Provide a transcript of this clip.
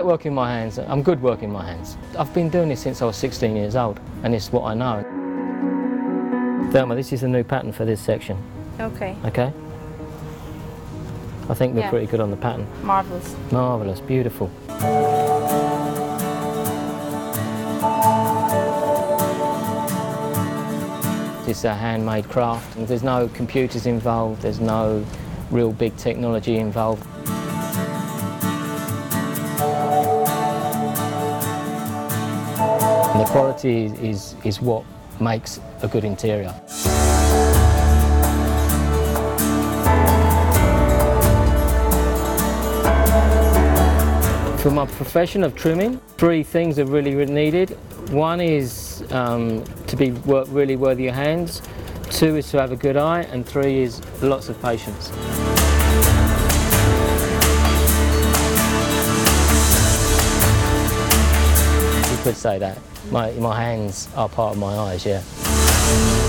working my hands. I'm good working my hands. I've been doing this since I was 16 years old, and it's what I know. Thelma, this is a new pattern for this section. Okay. Okay? I think we're pretty good on the pattern. Marvellous. Marvellous, beautiful. It's a handmade craft. There's no computers involved, there's no real big technology involved. And the quality is what makes a good interior. For my profession of trimming, 3 things are really needed. 1 is to be really worth your hands, 2 is to have a good eye, and 3 is lots of patience. You could say that. My hands are part of my eyes, yeah.